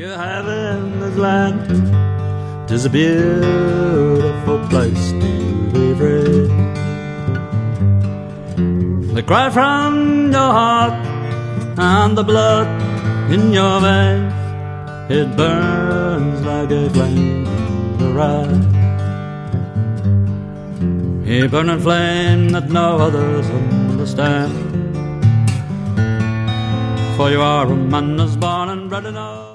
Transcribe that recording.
you have in this land. 'Tis a beautiful place to be free. The cry from your heart and the blood in your veins, it burns like a flame in your eyes. A burning flame that no others understand. For you are a man that's born and bred in all.